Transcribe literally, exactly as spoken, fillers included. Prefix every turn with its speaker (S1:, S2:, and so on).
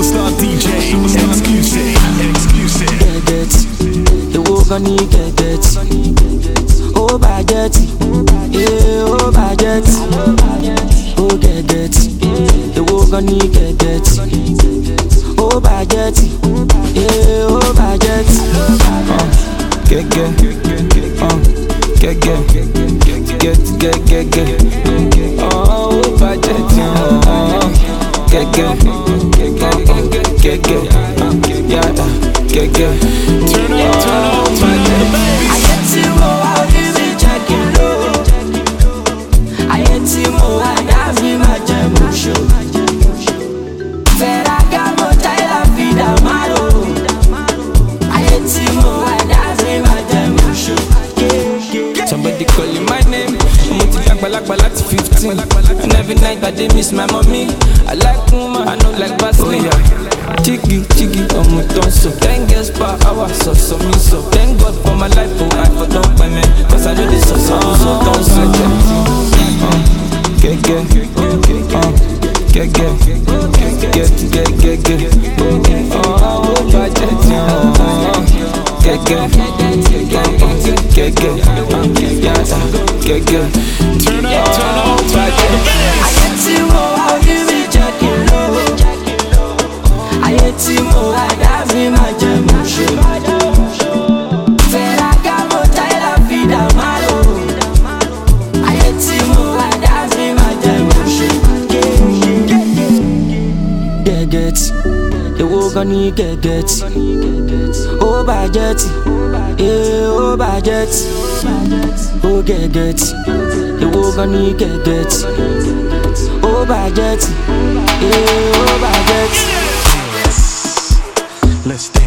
S1: Superstar D J, exclusive, exclusive.
S2: Get it, the walk on you get it. Oh, budget, yeah, oh, budget. Oh, get it, the walk on you get it. Oh, budget, yeah, oh, budget. Get, get, uh, get, get, get, get, get, get. Oh, budget, uh, get, get, get, get, get, yeah, get, get.
S1: Turn up, turn up, turn up, baby.
S2: I get to more, I'll give it check it low. I get to more, I have me my gem show. Ferragamo, Tyler, Vida, Malo. I get to more, I have me my gem show.
S3: Somebody calling my name. I'm on the jack, balak, balak, fifteen. And every night I dey miss my mommy. I like woman, I know like Vaseline. Chiggy, chiggy, I'm a tonso. Ten girls per hour, so, so, me, so. Thank God for my life, oh, I for don't pay me. Cause I know this, so, so, so, don't sweat it. Get, get, uh, get, get, get, get, get, get. Oh, budget, uh, get, get, get, get, get, get, get.
S1: Turn up, turn up, turn up, baby.
S2: I get to more, I'll give it check it low. I get to more, I have me my gem show. Ferragamo, Tyler, Vida, Malo. I get to more, I have me my gem show. Get, get, the walk on you get, get. Oh, budget, yeah, oh, budget. Oh, get, get, the walk on you get, get. Oh, budget, yeah, oh, budget.
S1: Let's